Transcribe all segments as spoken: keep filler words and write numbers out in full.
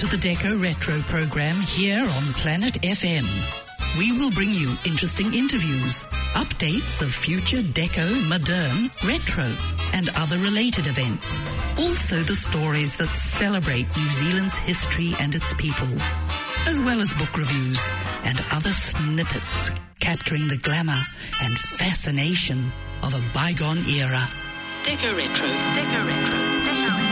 the Deco Retro program here on Planet F M. We will bring you interesting interviews, updates of future Deco, modern, retro, and other related events. Also the stories that celebrate New Zealand's history and its people, as well as book reviews and other snippets capturing the glamour and fascination of a bygone era. Deco Retro, Deco Retro, Deco Retro.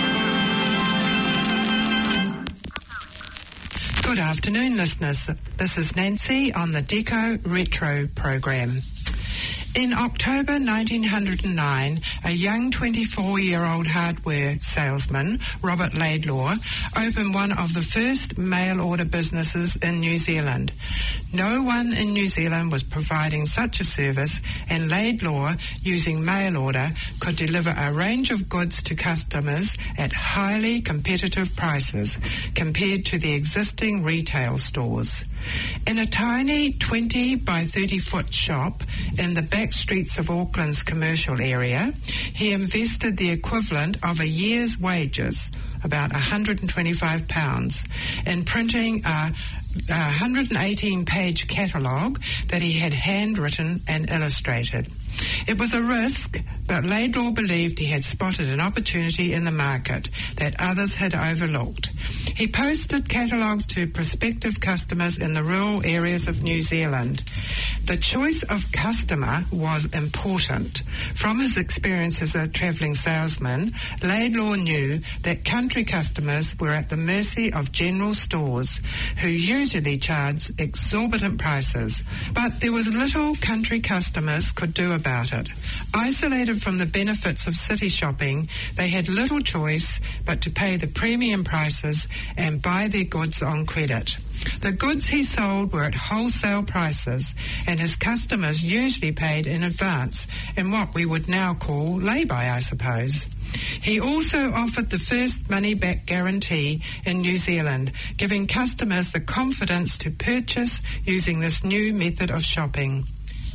Good afternoon, listeners. This is Nancy on the Deco Retro program. In October nineteen oh nine, a young twenty-four-year-old hardware salesman, Robert Laidlaw, opened one of the first mail-order businesses in New Zealand. No one in New Zealand was providing such a service, and Laidlaw, using mail order, could deliver a range of goods to customers at highly competitive prices compared to the existing retail stores. In a tiny twenty by thirty foot shop in the back streets of Auckland's commercial area, he invested the equivalent of a year's wages, about one hundred twenty-five pounds, in printing a one hundred eighteen page catalogue that he had handwritten and illustrated. It was a risk, but Laidlaw believed he had spotted an opportunity in the market that others had overlooked. He posted catalogues to prospective customers in the rural areas of New Zealand. The choice of customer was important. From his experience as a travelling salesman, Laidlaw knew that country customers were at the mercy of general stores, who usually charged exorbitant prices. But there was little country customers could do about it. Isolated from the benefits of city shopping, they had little choice but to pay the premium prices and buy their goods on credit. The goods he sold were at wholesale prices, and his customers usually paid in advance in what we would now call lay-by, I suppose. He also offered the first money-back guarantee in New Zealand, giving customers the confidence to purchase using this new method of shopping.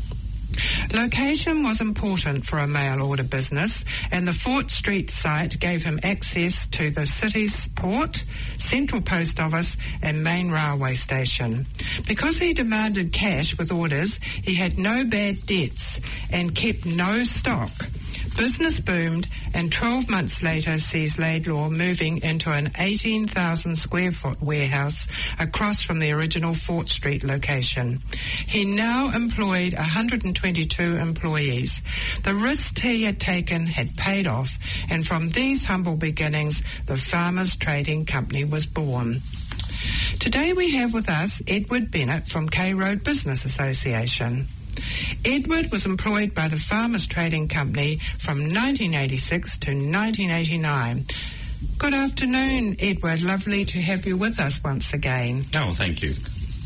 Location was important for a mail-order business, and the Fort Street site gave him access to the city's port, central post office and main railway station. Because he demanded cash with orders, he had no bad debts and kept no stock. Business boomed, and twelve months later sees Laidlaw moving into an eighteen thousand square foot warehouse across from the original Fort Street location. He now employed one hundred twenty-two employees. The risks he had taken had paid off, and from these humble beginnings, the Farmers Trading Company was born. Today we have with us Edward Bennett from K Road Business Association. Edward was employed by the Farmers Trading Company from nineteen eighty-six to nineteen eighty-nine. Good afternoon, Edward. Lovely to have you with us once again. Oh, thank you.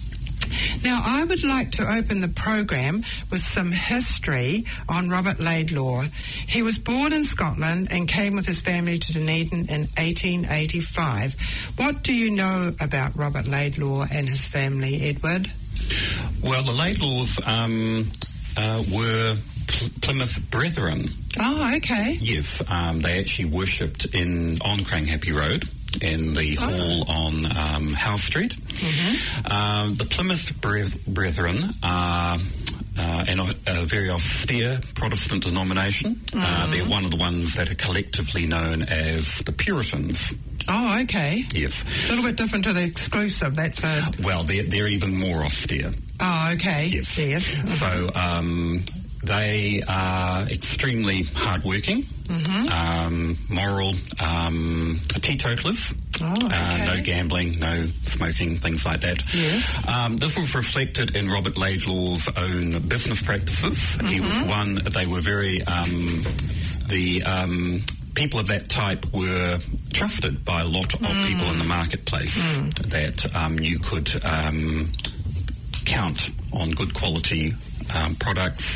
Now, I would like to open the program with some history on Robert Laidlaw. He was born in Scotland and came with his family to Dunedin in eighteen eighty-five. What do you know about Robert Laidlaw and his family, Edward? Well, the Laidlaws um, uh, were Pl- Plymouth Brethren. Oh, okay. Yes, um, they actually worshipped in on Cranghappy Road in the oh. hall on um, Howe Street. Mm-hmm. Uh, the Plymouth Bre- Brethren are uh, an, a very austere Protestant denomination. Mm-hmm. Uh, they're one of the ones that are collectively known as the Puritans. Oh, okay. Yes. A little bit different to the exclusive. That's a... Well, they're, they're even more austere. Oh, okay. Yes. Yes. So um, they are extremely hardworking, mm-hmm. um, moral, um, teetotalers. Oh, okay. uh, no gambling, no smoking, things like that. Yes. Um, this was reflected in Robert Laidlaw's own business practices. Mm-hmm. He was one, they were very... Um, the... Um, people of that type were trusted by a lot of mm. people in the marketplace mm. that um, you could um, count on good quality um, products,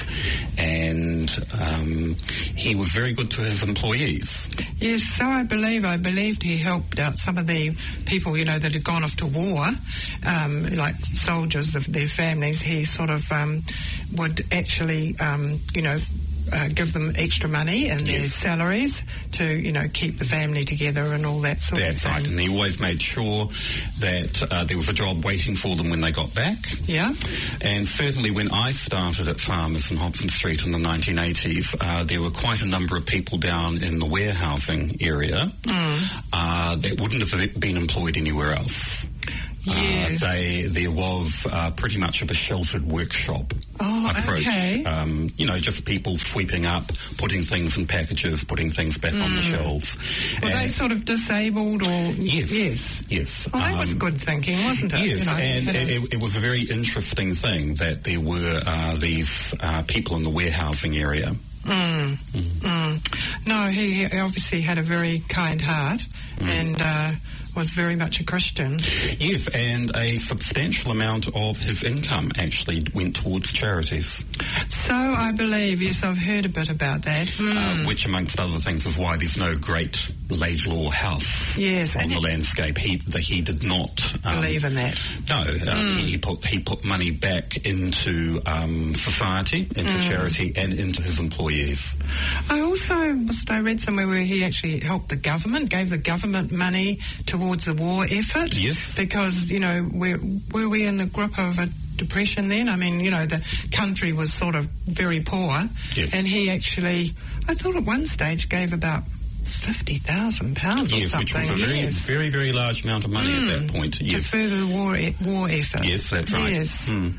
and um, he was very good to his employees. Yes, so I believe, I believed he helped out some of the people, you know, that had gone off to war, um, like soldiers of their families. He sort of um, would actually, um, you know, uh, give them extra money in their Yes. salaries to, you know, keep the family together and all that sort That's of thing. right, and he always made sure that uh, there was a job waiting for them when they got back. Yeah. And certainly when I started at Farmers in Hobson Street in the nineteen eighties, uh, there were quite a number of people down in the warehousing area Mm. uh, that wouldn't have been employed anywhere else. Yes. Uh, they, there was uh, pretty much of a sheltered workshop Oh, approach. okay. Um, you know, just people sweeping up, putting things in packages, putting things back on the shelves. Were they And- sort of disabled or... Yes. Yes. Yes. Well, that was Um, good thinking, wasn't it? Yes, You know, and had a- it, it was a very interesting thing that there were uh, these uh, people in the warehousing area. Mm, mm. No, he, he obviously had a very kind heart Mm. and uh, was very much a Christian. Yes, and a substantial amount of his income actually went towards charities, So I believe, yes, I've heard a bit about that. Mm. uh, which amongst other things is why there's no great Laidlaw house Yes, on and the it- landscape. He the, he did not um, Believe in that. No, um, he put he put money back into um, society, into charity, and into his employees. I also, must I read somewhere where he actually helped the government, gave the government money towards the war effort. Yes. Because, you know, were, were we in the grip of a depression then? I mean, you know, the country was sort of very poor. Yes. And he actually, I thought at one stage gave about fifty thousand pounds or Yes, something. which was a very, yes. very, very large amount of money at that point. To Yes, further the war, e- war effort. yes, that's right. Yes. Hmm.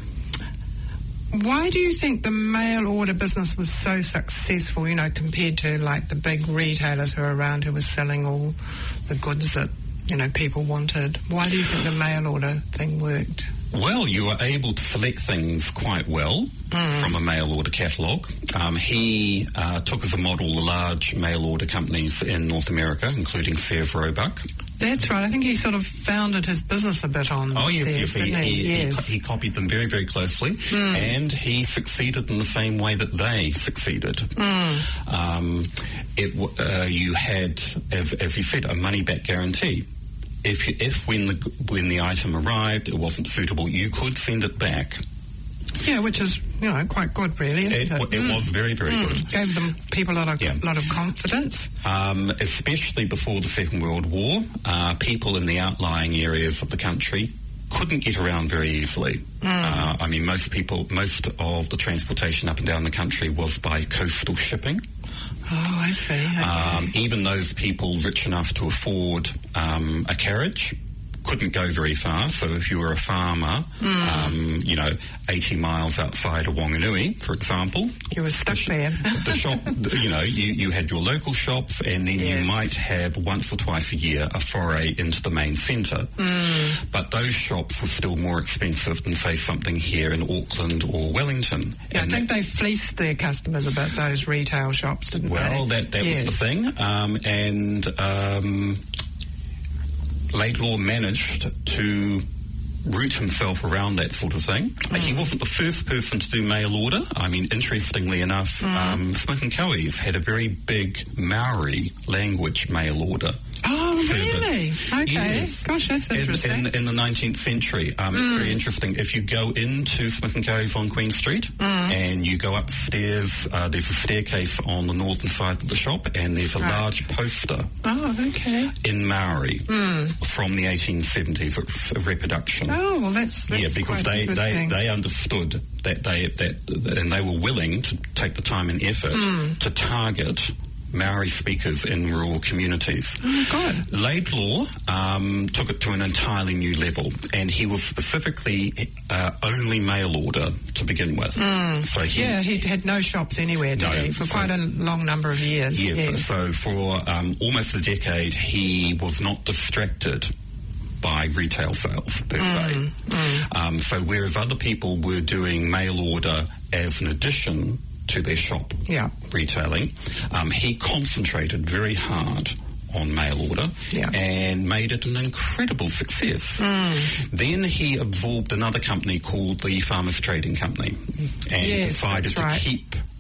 Why do you think the mail order business was so successful, you know, compared to like the big retailers who are around who were selling all the goods that, you know, people wanted? Why do you think the mail order thing worked? Well, you were able to select things quite well from a mail order catalogue. Um, he uh, took as a model the large mail order companies in North America, including Sears Roebuck. That's right. I think he sort of founded his business a bit on Oh, yes, Sears, yes, he, didn't he? he, he, Yes. he copied them very, very closely, and he succeeded in the same way that they succeeded. Um, it, w- uh, you had, as, as you said, a money-back guarantee. If, you, if when the when the item arrived, it wasn't suitable, you could send it back. Yeah, which is, you know, quite good, really, isn't It, it? w- it was very, very good. Gave them people a lot of, Yeah. lot of confidence. Um, especially before the Second World War, uh, people in the outlying areas of the country couldn't get around very easily. Uh, I mean, most people, most of the transportation up and down the country was by coastal shipping. Oh, I see. Okay. Um, even those people rich enough to afford um, a carriage couldn't go very far. So if you were a farmer, um, you know, eighty miles outside of Wanganui, for example, you were stuck there. the shop, you know, you, you had your local shops, and then Yes. you might have once or twice a year a foray into the main centre. Mm. But those shops were still more expensive than, say, something here in Auckland or Wellington. Yeah, I And think that- they fleeced their customers a bit, those retail shops, didn't well, they? that, that Yes. was the thing. Um, and um, Laidlaw managed to route himself around that sort of thing. Mm. He wasn't the first person to do mail order. I mean, interestingly enough, Mm. um, Smith and Coe's had a very big Maori language mail order. Oh, service. really? Okay. Yes. Gosh, that's In, interesting. in, in the nineteenth century. Um, Mm. It's very interesting. If you go into Smith and Coe's on Queen Street Mm. and you go upstairs, uh, there's a staircase on the northern side of the shop, and there's a Right. large poster Oh, okay. in Maori Mm. from the eighteen seventies. It's a reproduction. Oh, well, that's, that's yeah, because quite they, they, interesting. they understood that they that and they were willing to take the time and effort Mm. to target Maori speakers in rural communities. Oh, God. Laidlaw um, took it to an entirely new level, and he was specifically uh, only mail order to begin with. Mm. So he, Yeah, he had no shops anywhere, did No, he? For so- quite a long number of years. Yes, Yes. so for um, almost a decade, he was not distracted by retail sales, per se. Um, so whereas other people were doing mail order as an addition to their shop Yeah. retailing, um, he concentrated very hard on mail order Yeah. and made it an incredible success. Then he absorbed another company called the Farmers Trading Company and Yes, decided that's to right. keep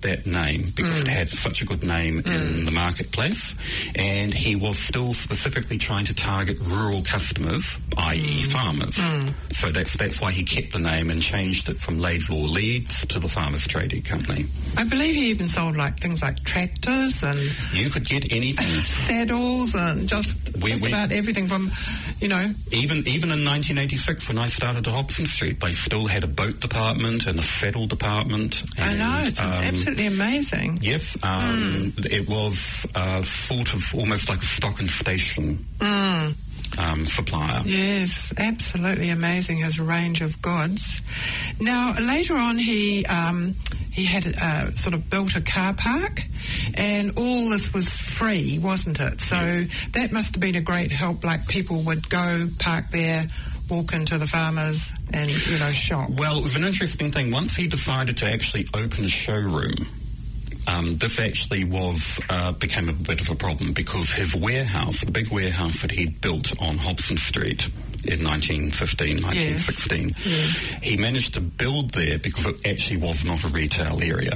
that name because mm. it had such a good name mm. in the marketplace, and he was still specifically trying to target rural customers, that is mm. farmers. Mm. So that's that's why he kept the name and changed it from Laidlaw Leeds to the Farmers Trading Company. I believe he even sold like things like tractors and you could get anything, saddles and just, we, just we, about everything from, you know. Even even in nineteen eighty-six when I started at Hobson Street, they still had a boat department and a saddle department. And, I know, it's um, absolutely amazing. Yes, um, mm. it was uh, sort of almost like a stock and station. Mm. Um, supplier. Yes, absolutely amazing, his range of goods. Now, later on he um, he had uh, sort of built a car park, and all this was free, wasn't it? So yes. That must have been a great help, like people would go park there, walk into the farmers and, you know, shop. Well, it was an interesting thing. Once he decided to actually open a showroom, Um, this actually was uh, became a bit of a problem because his warehouse, the big warehouse that he'd built on Hobson Street in nineteen fifteen, nineteen sixteen, yes. Yes. he managed to build there because it actually was not a retail area.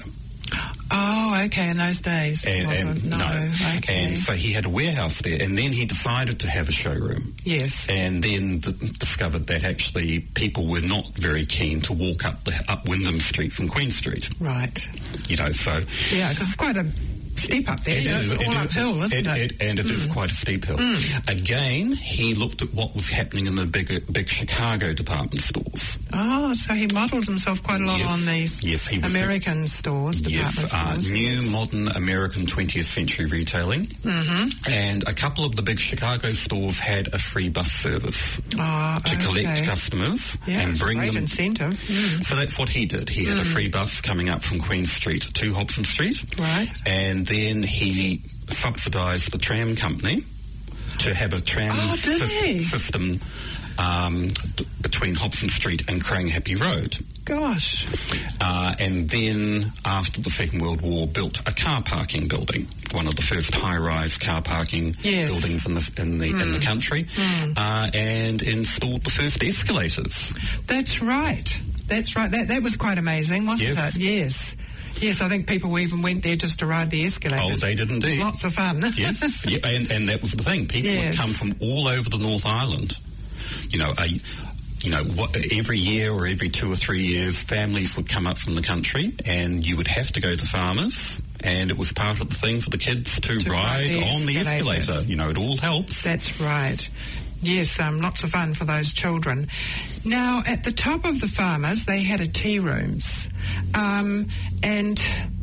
Oh, okay, in those days. And, and, no, no. Okay. And so he had a warehouse there, and then he decided to have a showroom. Yes. And then d- discovered that actually people were not very keen to walk up the, up Wyndham Street from Queen Street. Right. You know, so... Yeah, because it's quite a steep up there. It you know, is, it's all it uphill, is, isn't it? it, it and it mm. is quite a steep hill. Mm. Again, he looked at what was happening in the big, big Chicago department stores. Oh, so he modelled himself quite a lot yes. on these yes, he was American the, stores, department yes, uh, stores. New, yes. modern American twentieth century retailing. Mm-hmm. And a couple of the big Chicago stores had a free bus service oh, to okay. collect customers yeah, and bring a great them. incentive. Mm. So that's what he did. He had mm. a free bus coming up from Queen Street to Hobson Street. Right. And then he subsidised the tram company to have a tram oh, sy- system um, d- between Hobson Street and Craighappy Road. Gosh. Uh, and then, after the Second World War, built a car parking building, one of the first high-rise car parking yes. buildings in the in the, mm. in the country, mm. uh, and installed the first escalators. That's right. That's right. That that was quite amazing, wasn't yes. it? Yes. Yes, I think people even went there just to ride the escalators. Oh, they did indeed. Lots of fun. Yes, yeah, and, and that was the thing. People yes. would come from all over the North Island. You know, a, you know, what, every year or every two or three years, families would come up from the country, and you would have to go to farmers, and it was part of the thing for the kids to, to ride, ride the on the escalator. You know, it all helps. That's right. Yes, um, lots of fun for those children. Now, at the top of the farmers, they had a tea rooms. Um, and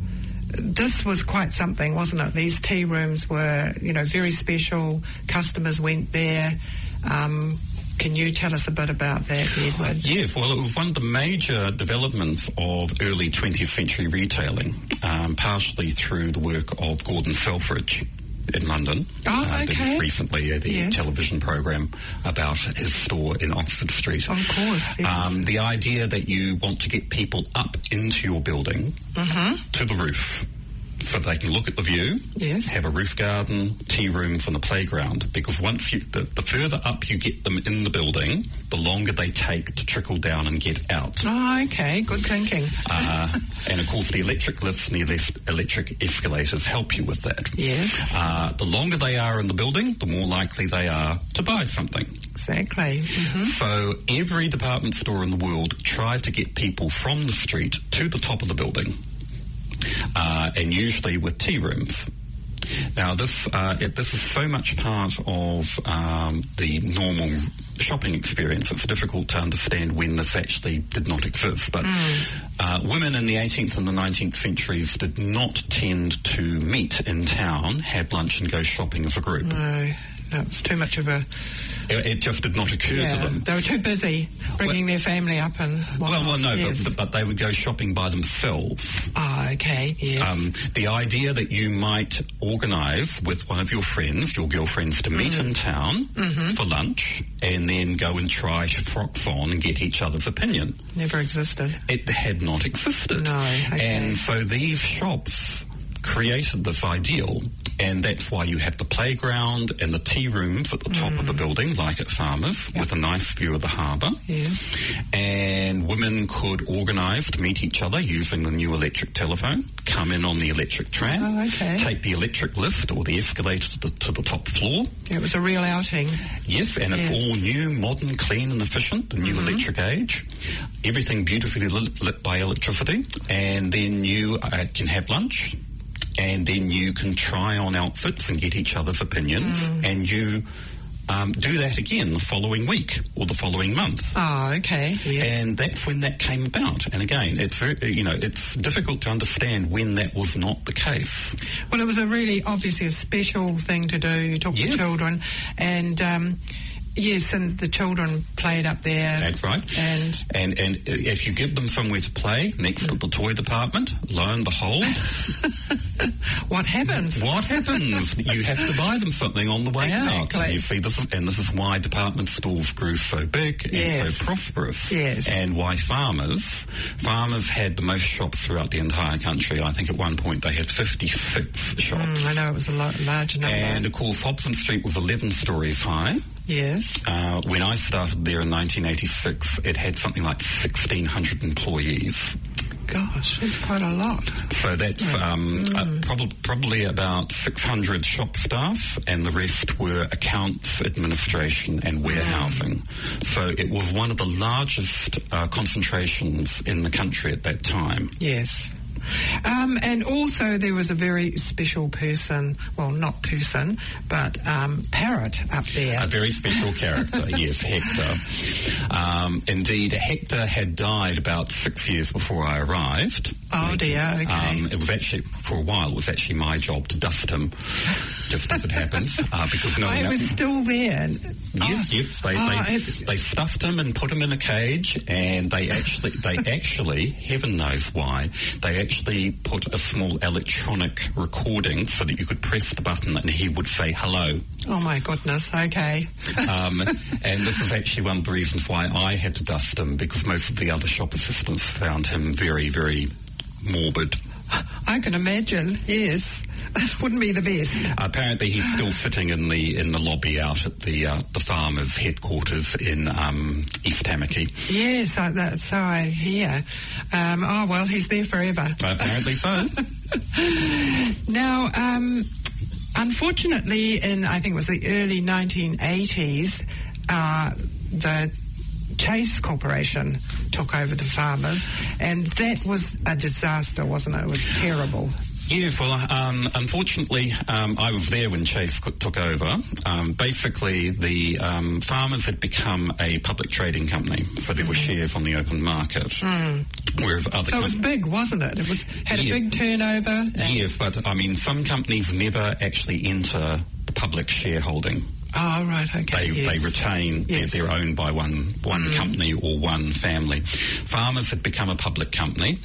this was quite something, wasn't it? These tea rooms were, you know, very special. Customers went there. Um, can you tell us a bit about that, Edward? Yes, well, it was one of the major developments of early twentieth century retailing, um, partially through the work of Gordon Selfridge in London. Oh, uh, okay. Did recently uh, the yes. television program about his store in Oxford Street. Of course, yes. Um, the idea that you want to get people up into your building mm-hmm. to the roof so they can look at the view, yes. have a roof garden, tea rooms and a playground, because once you, the, the further up you get them in the building, the longer they take to trickle down and get out. Oh, okay, good thinking. uh, and of course the electric lifts and the electric escalators help you with that. Yes. Uh, the longer they are in the building, the more likely they are to buy something. Exactly. Mm-hmm. So every department store in the world tried to get people from the street to the top of the building. Uh, and usually with tea rooms. Now, this uh, it, this is so much part of um, the normal shopping experience. It's difficult to understand when this actually did not exist. But mm. uh, women in the eighteenth and the nineteenth centuries did not tend to meet in town, have lunch and go shopping as a group. No, no, it's too much of a... It, it just did not occur yeah, to them. They were too busy bringing well, their family up and... Well, well, no, yes. but, but they would go shopping by themselves. Oh, okay, yes. Um, the idea that you might organise with one of your friends, your girlfriends, to meet mm. in town mm-hmm. for lunch and then go and try frocks on and get each other's opinion. Never existed. It had not existed. No, okay. And so these shops created this ideal, and that's why you have the playground and the tea rooms at the top mm. of the building, like at Farmers, yep. with a nice view of the harbour. Yes. And women could organise to meet each other using the new electric telephone, come in on the electric tram, oh, okay. take the electric lift or the escalator to the, to the top floor. It was a real outing. Yes, and yes. it's all new, modern, clean and efficient, the new mm-hmm. electric age. Everything beautifully lit, lit by electricity. And then you uh, can have lunch. And then you can try on outfits and get each other's opinions, mm. and you um, do that again the following week or the following month. Oh, okay. Yes. And that's when that came about. And again, it's very, you know, it's difficult to understand when that was not the case. Well, it was a really obviously a special thing to do. You talk yes. to children, and. Um, Yes, and the children played up there. That's right. And and and if you give them somewhere to play next to the toy department, lo and behold, what happens? What happens? You have to buy them something on the way exactly. out. You see, this is, and this is why department stores grew so big and yes. so prosperous. Yes. And why farmers, farmers had the most shops throughout the entire country. I think at one point they had fifty-six shops. Mm, I know, it was a lo- large number. And of course, Hobson Street was eleven stories high. Yes. Uh, when I started there in nineteen eighty-six, it had something like sixteen hundred employees. Gosh, that's quite a lot. So that's um, mm. uh, prob- probably about six hundred shop staff, and the rest were accounts, administration, and warehousing. Mm. So it was one of the largest uh, concentrations in the country at that time. Yes. Um, and also there was a very special person, well, not person, but um, parrot up there. A very special character, yes, Hector. Um, indeed, Hector had died about six years before I arrived. Oh, dear, okay. Um, it was actually, for a while, it was actually my job to dust him, just as it happens, uh, because no one oh, it was still there. Yes, oh. yes, they, oh, they, it... they stuffed him and put him in a cage, and they actually, they actually, heaven knows why, they actually put a small electronic recording so that you could press the button and he would say hello. Oh my goodness, okay. um, and this is actually one of the reasons why I had to dust him, because most of the other shop assistants found him very, very morbid. I can imagine, yes. Wouldn't be the best. Apparently he's still sitting in the in the lobby out at the uh, the farmers' headquarters in um, East Tamaki. Yes, I, that, so I hear. Um, oh, well, he's there forever. Apparently so. Now, um, unfortunately, in, I think it was the early nineteen eighties, uh, the Chase Corporation took over the farmers, and that was a disaster, wasn't it? It was terrible. Yes, well, um, unfortunately, um, I was there when Chase took over. Um, basically, the um, farmers had become a public trading company, so there were mm. shares on the open market. Mm. Whereas other so it was big, wasn't it? It was had yeah. a big turnover. Yes, but I mean, some companies never actually enter public shareholding. Oh, right, okay. They, yes. they retain, yes. they're, they're owned by one, one mm. company or one family. Farmers had become a public company,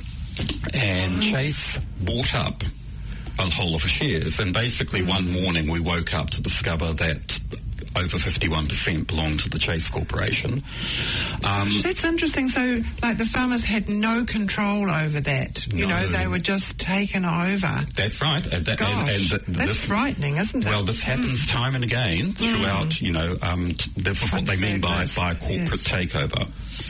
and mm. Chase bought up a whole lot of shares, and basically mm. one morning we woke up to discover that over fifty-one percent belonged to the Chase Corporation. Um, That's interesting. So, like, the farmers had no control over that. You no, know, they were just taken over. That's right. Uh, that, Gosh, and, and th- that's this, frightening, isn't it? Well, this happens mm. time and again throughout, mm. you know, um, t- this is what they mean by, by corporate yes. takeover.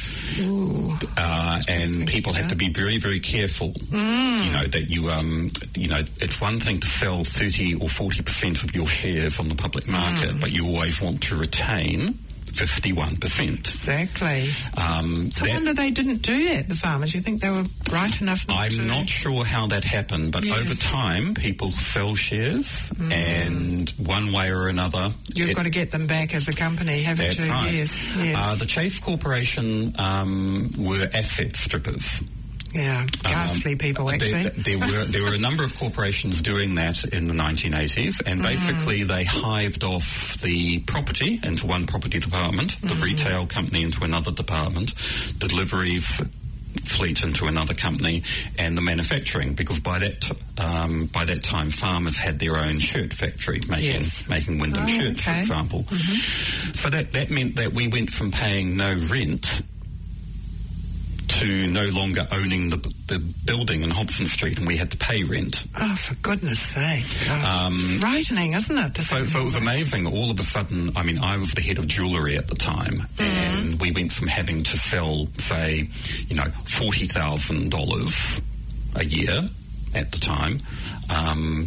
Ooh. Uh, and people have to be very, very careful. Mm. You know, that you, um, you know, it's one thing to sell thirty or forty percent of your shares on the public market, mm. but you always want to retain fifty-one percent. Exactly. Um, so that, I wonder they didn't do that, the farmers. You think they were bright enough not I'm to? not sure how that happened, but yes. over time people sell shares, mm. and one way or another... You've it, got to get them back as a company, haven't that's you? Right. Yes, yes. Uh, the Chase Corporation um, were asset strippers. Yeah, ghastly um, people, actually. There, there were there were a number of corporations doing that in the nineteen eighties, and mm. basically they hived off the property into one property department, the mm. retail company into another department, the deliveries fleet into another company, and the manufacturing, because by that um, by that time farmers had their own shirt factory making yes. making Wyndham oh, shirts, okay. for example. Mm-hmm. So that, that meant that we went from paying no rent to to no longer owning the the building in Hobson Street, and we had to pay rent. Oh, for goodness sake. Gosh, Um, it's frightening, isn't it? to So, think so it was about amazing. All of a sudden, I mean, I was the head of jewellery at the time, and we went from having to sell, say, you know, forty thousand dollars a year at the time, um,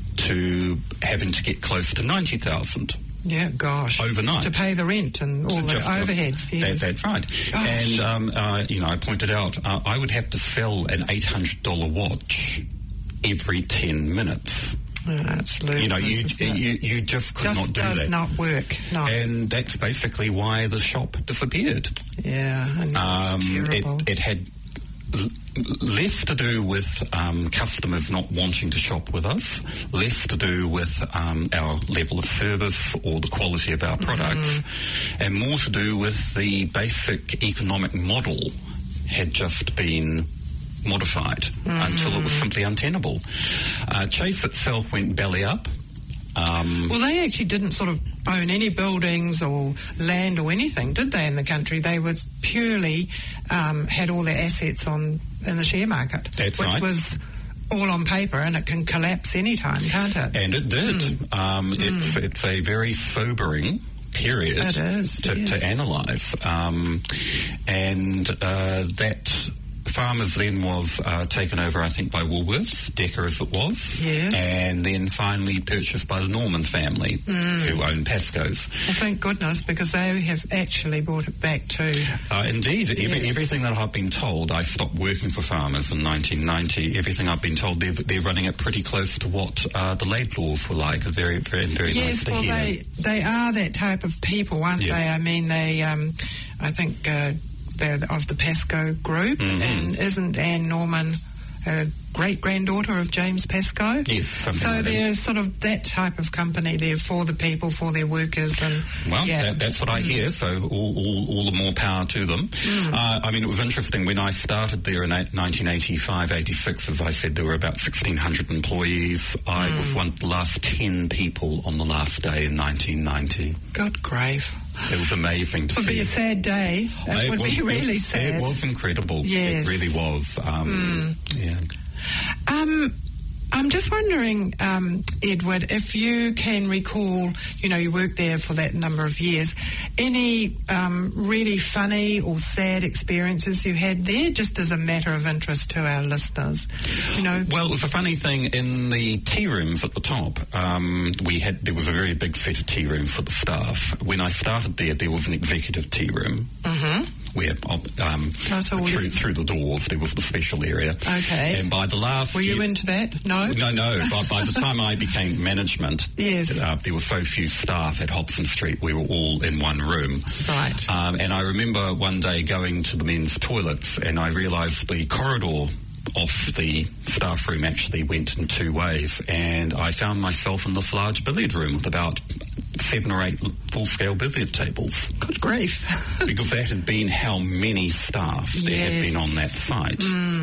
to having to get close to ninety thousand dollars. Yeah, gosh. Overnight. To pay the rent and all the Just- overheads, yes. That, that's right. Gosh. And, um, uh, you know, I pointed out, uh, I would have to sell an eight hundred dollars watch every ten minutes. Oh, absolutely. You know, you, Isn't it? you, you just could just not do does that. not work. No. And that's basically why the shop disappeared. yeah, and Um, it's it, terrible. it had l- less to do with um, customers not wanting to shop with us, less to do with um, our level of service or the quality of our products, Mm-hmm. and more to do with the basic economic model had just been modified Mm-hmm. until it was simply untenable. Uh, Chase itself went belly up. Um, Well, they actually didn't sort of own any buildings or land or anything, did they, in the country? They was purely um, had all their assets on in the share market, That's which right. was all on paper, and it can collapse any time, can't it? And it did. Mm. Um, it's, it's a very sobering period It is, to, yes. to analyse. Um, and uh, that Farmers then was uh, taken over, I think, by Woolworths, Decker as it was. Yes. And then finally purchased by the Norman family, who own Pasco's. Well, thank goodness, because they have actually brought it back too. Uh, indeed, every, Yes. everything that I've been told, I stopped working for Farmers in nineteen ninety. Everything I've been told, they're, they're running it pretty close to what uh, the Laidlaws were like. Very, very, very nice Yes, to well, hear. they they are that type of people, aren't Yes. they? I mean, they, um, I think uh, they're of the Pascoe group, Mhm. and isn't Anne Norman a great-granddaughter of James Pascoe? Yes, something So like that. they're sort of that type of company. They're for the people, for their workers, and Well, yeah. that, that's what I hear, so all, all, all the more power to them. Uh, I mean, it was interesting, when I started there in eight, nineteen eighty-five, eighty-six, as I said, there were about sixteen hundred employees. I was one of the last ten people on the last day in nineteen ninety. Good grave. It was amazing to It would see. be a sad day. It, It would was- be really it, sad. It was incredible. Yes. It really was. Um, Yeah. Um, I'm just wondering, um, Edward, if you can recall, you know, you worked there for that number of years, any um, really funny or sad experiences you had there, just as a matter of interest to our listeners, you know? Well, it was a funny thing in the tea rooms at the top. Um, we had there was a very big set of tea rooms for the staff. When I started there, there was an executive tea room. Mm-hmm. Where um, Oh, so we- through through the doors there was the special area. Okay. And by the last Were you year, into that? No? no, no. By, by the time I became management, Yes. uh, there were so few staff at Hobson Street. We were all in one room. Right. Um, and I remember one day going to the men's toilets, and I realised the corridor off the staff room actually went in two ways, and I found myself in this large billiard room with about seven or eight full-scale billiard tables, Good grief. because that had been how many staff there had Yes. been on that site.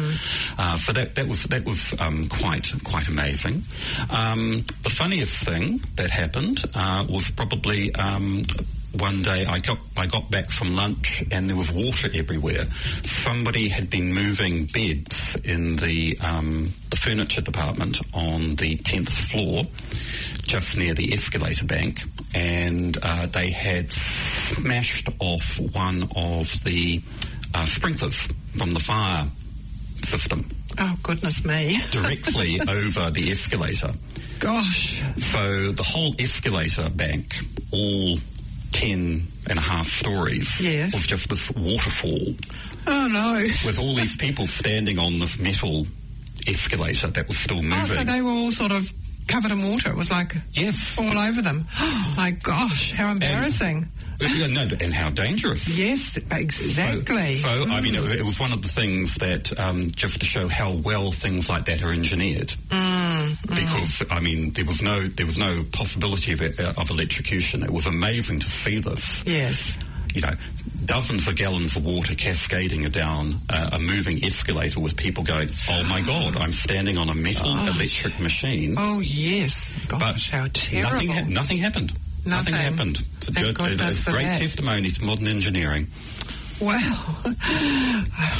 Uh, so that that was that was um, quite quite amazing. Um, the funniest thing that happened uh, was probably. Um, One day I got I got back from lunch and there was water everywhere. Somebody had been moving beds in the um, the furniture department on the tenth floor, just near the escalator bank, and uh, they had smashed off one of the uh, sprinklers from the fire system Oh, goodness me. directly over the escalator. Gosh. So the whole escalator bank, all ten and a half stories, Yes. was just this waterfall Oh, no. with all these people standing on this metal escalator that was still moving. Oh, so they were all sort of covered in water. It was like Yes. all over them. Oh, my gosh, how embarrassing. Yeah, no, and how dangerous. Yes, exactly. So, so I mean, it, it was one of the things that, um, just to show how well things like that are engineered. Mm, Because, I mean, there was no there was no possibility of, it, uh, of electrocution. It was amazing to see this. yes. You know, dozens of gallons of water cascading down uh, a moving escalator with people going, oh my God, I'm standing on a metal Gosh. electric machine. Oh, yes. Gosh, how terrible. Nothing, ha- nothing happened. Nothing. happened. It's a, Thank good, goodness a for great that. testimony to modern engineering. Wow. Oh,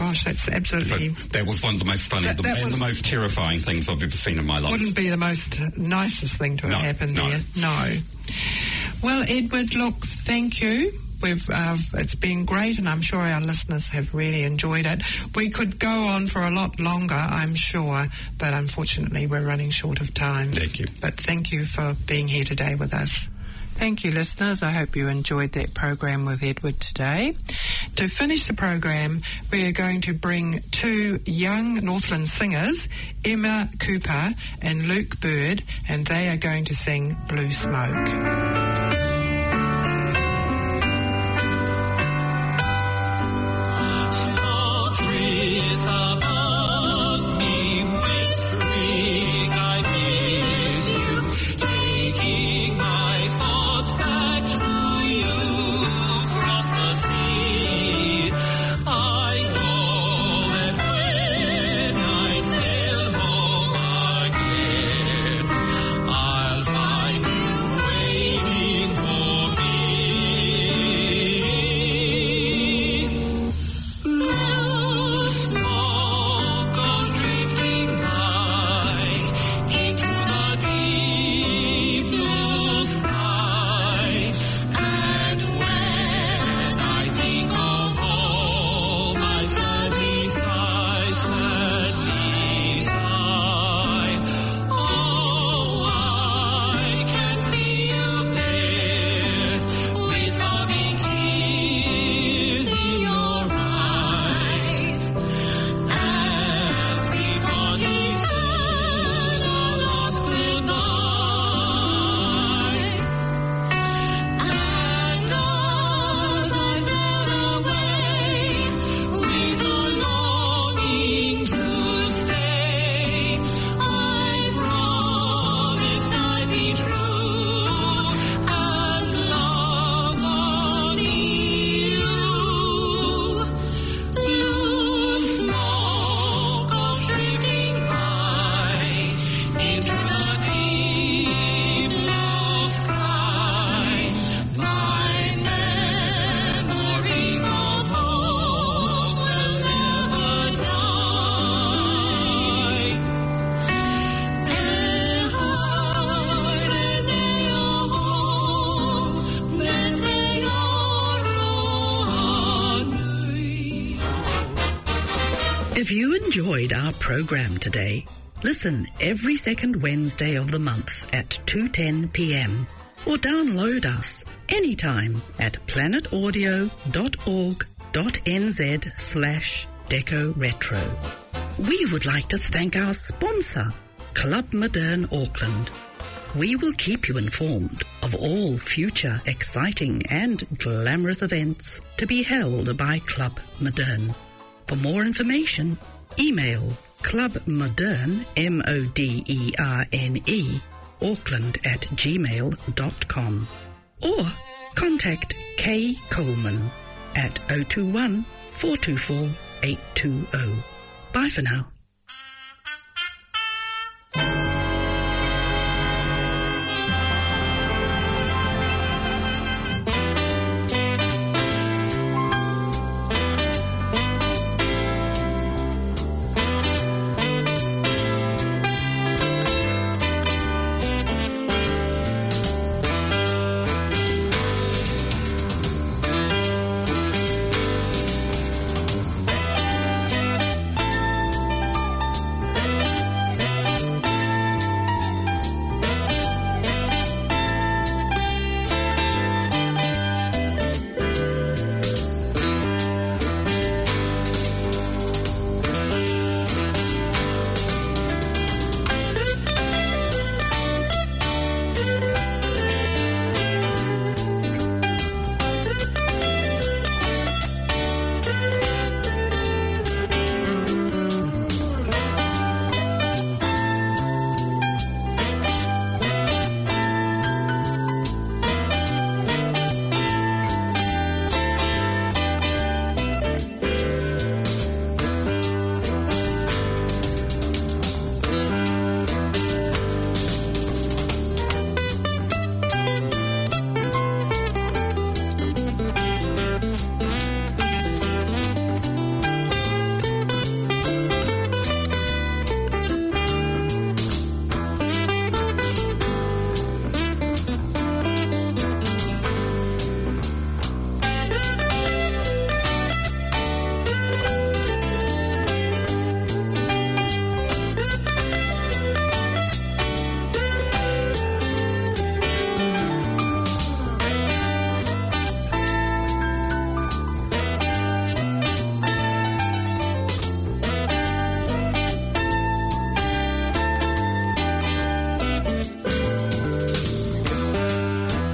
gosh, that's absolutely... So that was one of the most funny that, the, that and was, the most terrifying things I've ever seen in my life. Wouldn't be the most nicest thing to have no, happened no. there. No. Well, Edward, look, thank you. We've uh, it's been great, and I'm sure our listeners have really enjoyed it. We could go on for a lot longer, I'm sure, but unfortunately we're running short of time. Thank you. But thank you for being here today with us. Thank you, listeners. I hope you enjoyed that program with Edward today. To finish the program, we are going to bring two young Northland singers, Emma Cooper and Luke Bird, and they are going to sing Blue Smoke. If you enjoyed our program today, listen every second Wednesday of the month at two ten p.m. or download us anytime at planetaudio.org.nz slash Deco Retro. We would like to thank our sponsor, Club Modern Auckland. We will keep you informed of all future exciting and glamorous events to be held by Club Modern. For more information, email clubmoderne, M O D E R N E, Auckland at gmail dot com. Or contact Kay Coleman at oh two one, four two four, eight two oh. Bye for now.